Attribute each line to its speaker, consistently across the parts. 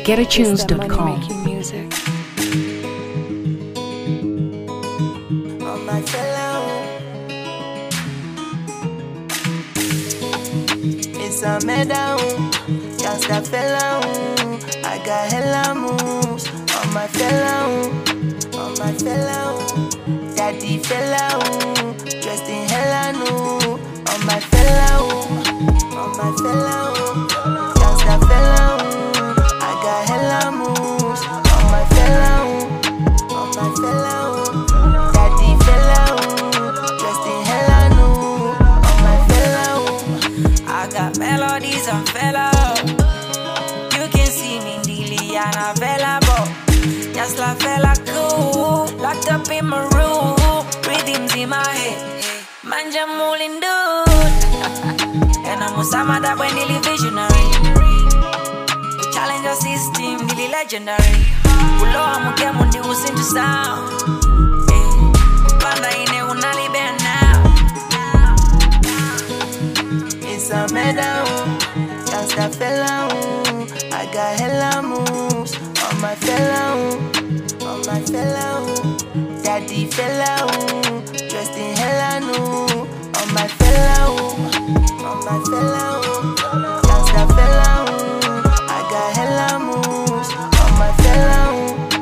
Speaker 1: www.getatunes.com.
Speaker 2: It's a medal, just a fella. I got hella moves on my fella, daddy fella, dressed in hella new. On my fella, just a fella. I got hella moves on my fella, daddy fella, dressed in hella new. On my fella,
Speaker 3: I got melodies on fella. You can see me daily and available. Just like fella cool, locked up in my room, rhythms in my head. Manja mooling dude, and I'm Osama that when nearly visionary. We challenge our system, nearly legendary. Pulo I'm get mundi who's into sound. Panda ine unali ben now.
Speaker 2: it's a medal, just a fella. I got hella moves on my fella, daddy fella, dressed in hella new. On my fella, just a fella. I got hella moves on my fella,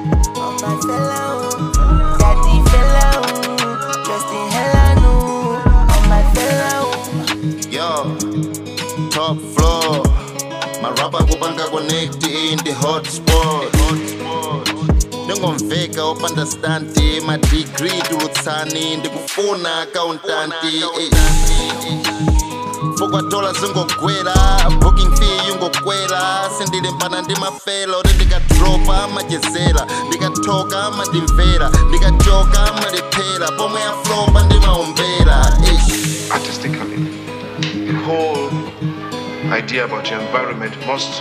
Speaker 2: daddy fella, dressed in hella new. On my fella.
Speaker 4: Yo, top floor. My rapper kupanga connect in the hotspot. Ndingomveka up understand my degree tulutsani ndikufuna accountant. Fokwa dola zingogwera, booking fee yungokwera. Sindile mpana ndimafelo ndikadropa majezera, ndikatoka madimvera, ndikachoka malipera. Pomwe ya flopa ndimaombera.
Speaker 5: Artistically, the whole idea about your environment must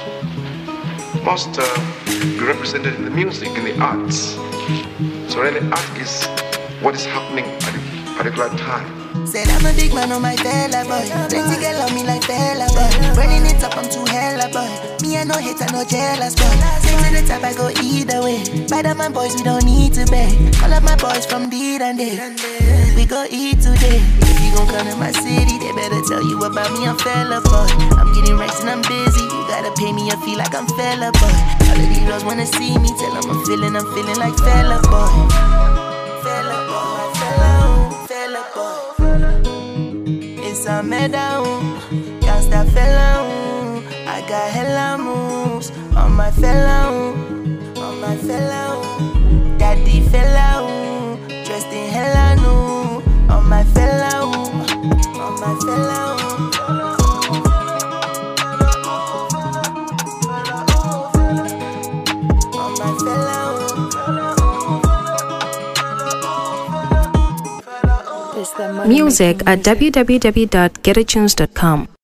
Speaker 5: be represented in the music, in the arts. So really, art is what is happening at a particular time.
Speaker 2: Said I'm a big man on my fella boy. Plenty girl on me like fella boy. Burning it up, I'm too hella boy. Me I no hater, no jealous boy. Say to the top, I go either way. By the man boys, we don't need to beg. All of my boys from deed and day. We go eat today. If you gon' come to my city, they better tell you about me, I'm fella boy. I'm getting racks and I'm busy. You gotta pay me, I feel like I'm fella boy. All of these girls wanna see me, tell them I'm feeling like fella boy. Fella boy, fella boy. It's a medal, just a fella. I got hella moves on my fella, daddy fella, dressed in hella new. On my fella, on my fella.
Speaker 1: Music at www.getatunes.com.